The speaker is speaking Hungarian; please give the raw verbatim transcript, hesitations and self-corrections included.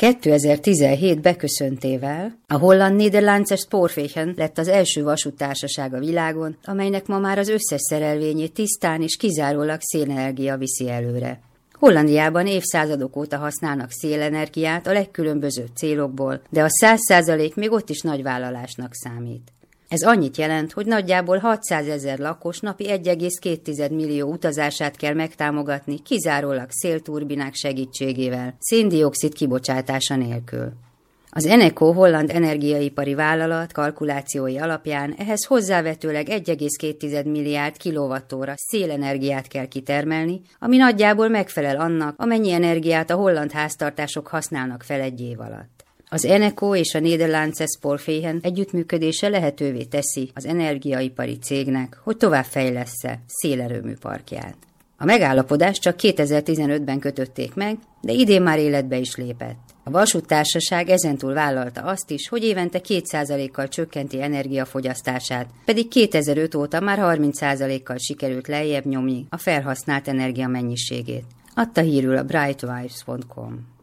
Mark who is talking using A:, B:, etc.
A: kétezer-tizenhét beköszöntével a holland Nederlandse Spoorwegen lett az első vasúttársaság a világon, amelynek ma már az összes szerelvényét tisztán és kizárólag szélenergia viszi előre. Hollandiában évszázadok óta használnak szélenergiát a legkülönbözőbb célokból, de a száz százalék még ott is nagy vállalásnak számít. Ez annyit jelent, hogy nagyjából hatszázezer lakos napi egy egész két millió utazását kell megtámogatni kizárólag szélturbinák segítségével, szén-dioxid kibocsátása nélkül. Az Eneco holland energiaipari vállalat kalkulációi alapján ehhez hozzávetőleg egy egész két milliárd kilowattóra szélenergiát kell kitermelni, ami nagyjából megfelel annak, amennyi energiát a holland háztartások használnak fel egy év alatt. Az Eneco és a Nederlandse Spoorwegen együttműködése lehetővé teszi az energiaipari cégnek, hogy továbbfejlessze szélerőműparkját. A megállapodást csak kétezer-tizenötben kötötték meg, de idén már életbe is lépett. A vasúttársaság ezentúl vállalta azt is, hogy évente két százalékkal csökkenti energiafogyasztását, pedig kétezer-öt óta már harminc százalékkal sikerült lejjebb nyomni a felhasznált energia mennyiségét. Adta hírül a brightwives pont com.